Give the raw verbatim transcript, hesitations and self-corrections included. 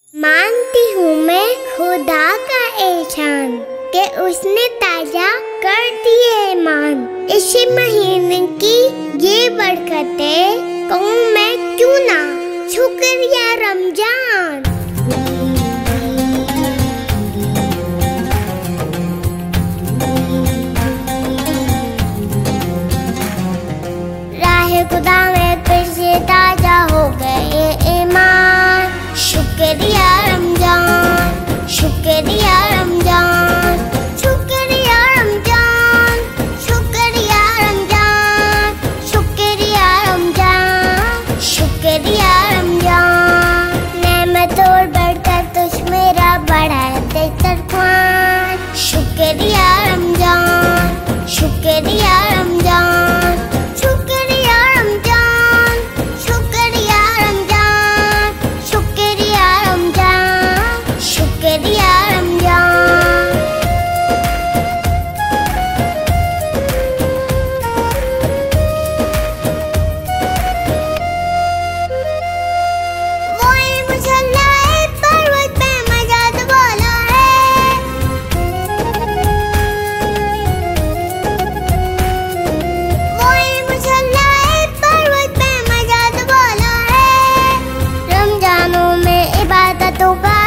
मानती हूँ मैं खुदा का एहसान कि उसने ताजा कर दिए ईमान। इसी महीने की ये बरकतें कहूँ मैं क्यों ना, शुक्रिया रमजान। राह खुदा में फिर से ताजा हो गए ईमान। शुक्रिया रमजान, शुक्रिया रमजान, शुक्रिया रमजान, शुक्रिया रमजान, शुक्रिया रमजान, शुक्रिया रमजान। नेमत और बरकत तुझ मेरा बड़ा दस्तरख्वान। शुक्रिया रमजान, शुक्रिया रमजान, शुक्रिया रमजान, शुक्रिया रमजान, शुक्रिया रमजान, शुक्रिया रमजान। वो मुसल्ला है पर्वत पे मजाद वाला है। वो मुसल्ला है पर्वत पे मजाद वाला है। रमजानों में इबादतों का